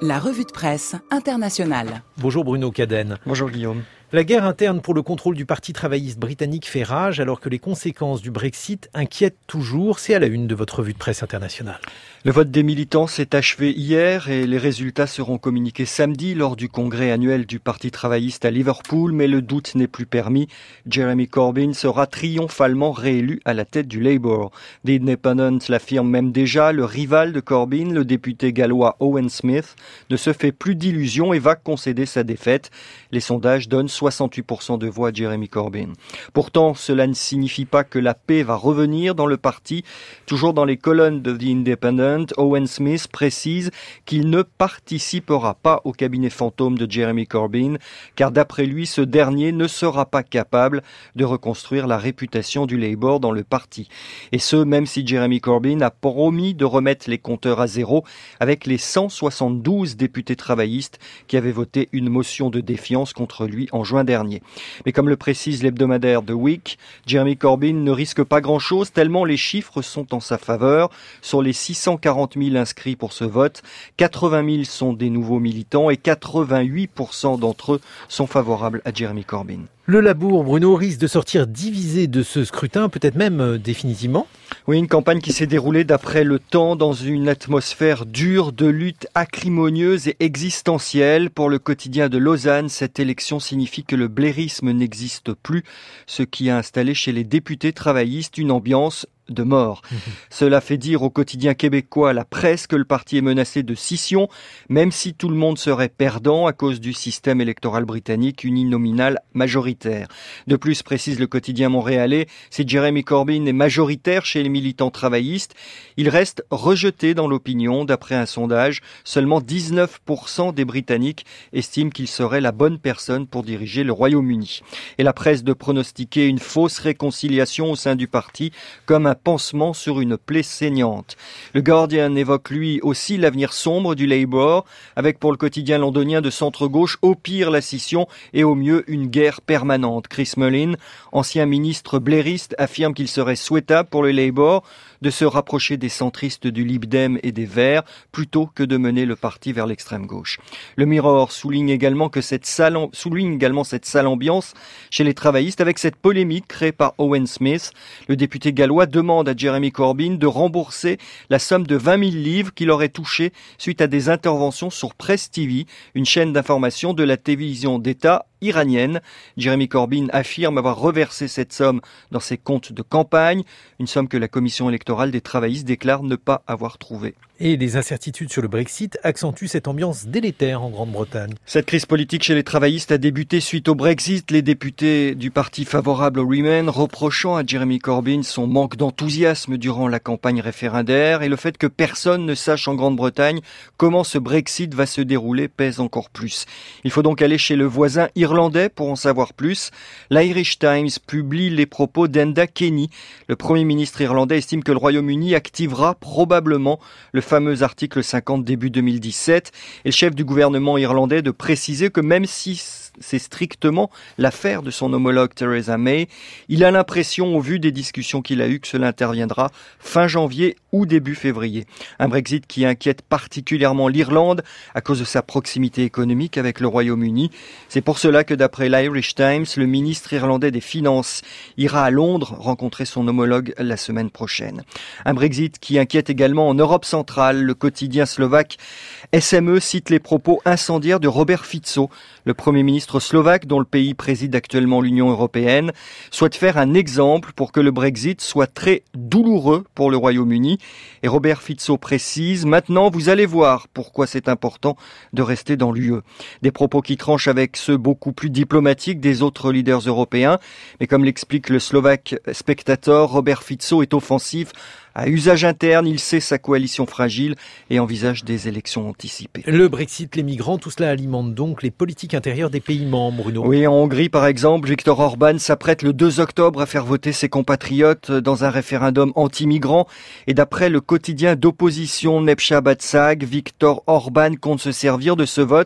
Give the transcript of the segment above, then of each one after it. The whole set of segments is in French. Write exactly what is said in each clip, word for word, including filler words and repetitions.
La revue de presse internationale. Bonjour Bruno Cadenne. Bonjour Guillaume. La guerre interne pour le contrôle du Parti travailliste britannique fait rage alors que les conséquences du Brexit inquiètent toujours. C'est à la une de votre revue de presse internationale. Le vote des militants s'est achevé hier et les résultats seront communiqués samedi lors du congrès annuel du Parti travailliste à Liverpool, mais le doute n'est plus permis. Jeremy Corbyn sera triomphalement réélu à la tête du Labour. The Independent l'affirme même déjà, le rival de Corbyn, le député gallois Owen Smith, ne se fait plus d'illusions et va concéder sa défaite. Les sondages donnent soixante-huit pour cent de voix à Jeremy Corbyn. Pourtant, cela ne signifie pas que la paix va revenir dans le parti. Toujours dans les colonnes de The Independent, Owen Smith précise qu'il ne participera pas au cabinet fantôme de Jeremy Corbyn, car d'après lui, ce dernier ne sera pas capable de reconstruire la réputation du Labour dans le parti. Et ce, même si Jeremy Corbyn a promis de remettre les compteurs à zéro avec les cent soixante-douze députés travaillistes qui avaient voté une motion de défiance contre lui en juin dernier. Mais comme le précise l'hebdomadaire The Week, Jeremy Corbyn ne risque pas grand-chose tellement les chiffres sont en sa faveur. Sur les six cent quarante mille inscrits pour ce vote, quatre-vingt mille sont des nouveaux militants et quatre-vingt-huit pour cent d'entre eux sont favorables à Jeremy Corbyn. Le Labour, Bruno, risque de sortir divisé de ce scrutin, peut-être même euh, définitivement. Oui, une campagne qui s'est déroulée d'après le temps dans une atmosphère dure de lutte acrimonieuse et existentielle. Pour le quotidien de Lausanne, cette élection signifie que le blairisme n'existe plus, ce qui a installé chez les députés travaillistes une ambiance de mort. Mmh. Cela fait dire au quotidien québécois La Presse que le parti est menacé de scission, même si tout le monde serait perdant à cause du système électoral britannique uninominal majoritaire. De plus, précise le quotidien montréalais, si Jeremy Corbyn est majoritaire chez les militants travaillistes, il reste rejeté dans l'opinion. D'après un sondage, seulement dix-neuf pour cent des Britanniques estiment qu'il serait la bonne personne pour diriger le Royaume-Uni. Et La Presse de pronostiquer une fausse réconciliation au sein du parti comme un pansement sur une plaie saignante. Le Guardian évoque lui aussi l'avenir sombre du Labour, avec pour le quotidien londonien de centre-gauche au pire la scission et au mieux une guerre permanente. Chris Mullin, ancien ministre blairiste, affirme qu'il serait souhaitable pour le Labour de se rapprocher des centristes du Lib Dem et des Verts plutôt que de mener le parti vers l'extrême gauche. Le Mirror souligne également que cette sale, souligne également cette sale ambiance chez les travaillistes avec cette polémique créée par Owen Smith. Le député gallois demande à Jeremy Corbyn de rembourser la somme de vingt mille livres qu'il aurait touchée suite à des interventions sur Press T V, une chaîne d'information de la télévision d'État iranienne. Jeremy Corbyn affirme avoir reversé cette somme dans ses comptes de campagne, une somme que la commission électorale des travaillistes déclare ne pas avoir trouvée. Et les incertitudes sur le Brexit accentuent cette ambiance délétère en Grande-Bretagne. Cette crise politique chez les travaillistes a débuté suite au Brexit, les députés du parti favorable au Remain reprochant à Jeremy Corbyn son manque d'enthousiasme durant la campagne référendaire et le fait que personne ne sache en Grande-Bretagne comment ce Brexit va se dérouler pèse encore plus. Il faut donc aller chez le voisin irlandais pour en savoir plus. L'Irish Times publie les propos d'Enda Kenny. Le Premier ministre irlandais estime que le Royaume-Uni activera probablement le fameux article cinquante début deux mille dix-sept et le chef du gouvernement irlandais de préciser que même si c'est strictement l'affaire de son homologue Theresa May, il a l'impression au vu des discussions qu'il a eues que cela interviendra fin janvier ou début février. Un Brexit qui inquiète particulièrement l'Irlande à cause de sa proximité économique avec le Royaume-Uni. C'est pour cela que d'après l'Irish Times, le ministre irlandais des Finances ira à Londres rencontrer son homologue la semaine prochaine. Un Brexit qui inquiète également en Europe centrale. Le quotidien slovaque S M E cite les propos incendiaires de Robert Fico, le Premier ministre slovaque dont le pays préside actuellement l'Union européenne, souhaite faire un exemple pour que le Brexit soit très douloureux pour le Royaume-Uni. Et Robert Fico précise, maintenant vous allez voir pourquoi c'est important de rester dans l'U E. Des propos qui tranchent avec ceux beaucoup plus diplomatiques des autres leaders européens. Mais comme l'explique le Slovaque Spectator, Robert Fico est offensif. À usage interne, il sait sa coalition fragile et envisage des élections anticipées. Le Brexit, les migrants, tout cela alimente donc les politiques intérieures des pays membres, Bruno. Oui, en Hongrie, par exemple, Viktor Orban s'apprête le deux octobre à faire voter ses compatriotes dans un référendum anti-migrants. Et d'après le quotidien d'opposition Népstadtság, Viktor Orban compte se servir de ce vote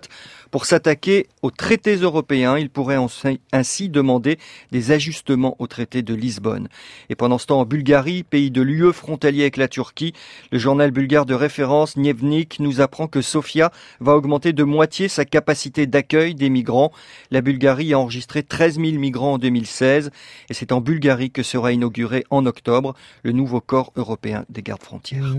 Pour s'attaquer aux traités européens, il pourrait ainsi demander des ajustements au traité de Lisbonne. Et pendant ce temps, en Bulgarie, pays de l'U E frontalier avec la Turquie, le journal bulgare de référence Dnevnik nous apprend que Sofia va augmenter de moitié sa capacité d'accueil des migrants. La Bulgarie a enregistré treize mille migrants en deux mille seize et c'est en Bulgarie que sera inauguré en octobre le nouveau corps européen des gardes frontières.